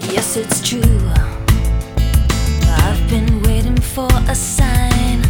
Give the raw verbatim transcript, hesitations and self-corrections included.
Yes, it's true. I've been waiting for a sign.